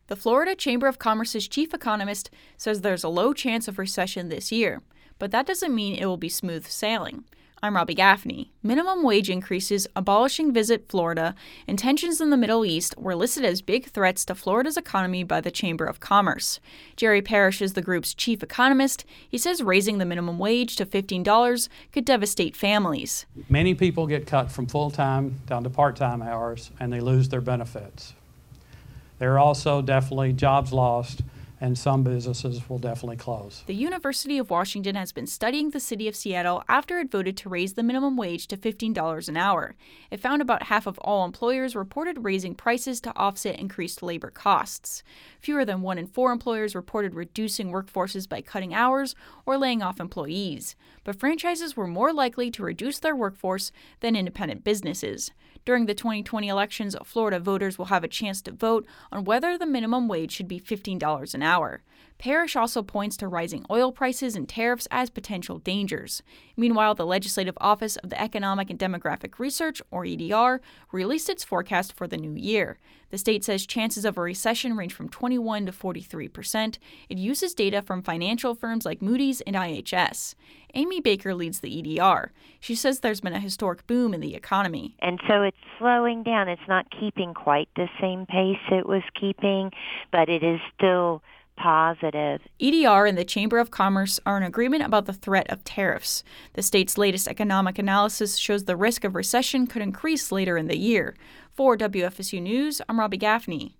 The Florida Chamber of Commerce's chief economist says there's a low chance of recession this year, but that doesn't mean it will be smooth sailing. I'm Robbie Gaffney. Minimum wage increases, abolishing Visit Florida, and tensions in the Middle East were listed as big threats to Florida's economy by the Chamber of Commerce. Jerry Parrish is the group's chief economist. He says raising the minimum wage to $15 could devastate families. Many people get cut from full-time down to part-time hours, and they lose their benefits. There are also definitely jobs lost, and some businesses will definitely close. The University of Washington has been studying the city of Seattle after it voted to raise the minimum wage to $15 an hour. It found about half of all employers reported raising prices to offset increased labor costs. Fewer than 1 in 4 employers reported reducing workforces by cutting hours or laying off employees. But franchises were more likely to reduce their workforce than independent businesses. During the 2020 elections, Florida voters will have a chance to vote on whether the minimum wage should be $15 an hour. Parrish also points to rising oil prices and tariffs as potential dangers. Meanwhile, the Legislative Office of the Economic and Demographic Research, or EDR, released its forecast for the new year. The state says chances of a recession range from 21 to 43%. It uses data from financial firms like Moody's and IHS. Amy Baker leads the EDR. She says there's been a historic boom in the economy. And so it's slowing down. It's not keeping quite the same pace it was keeping, but it is still positive. EDR and the Chamber of Commerce are in agreement about the threat of tariffs. The state's latest economic analysis shows the risk of recession could increase later in the year. For WFSU News, I'm Robbie Gaffney.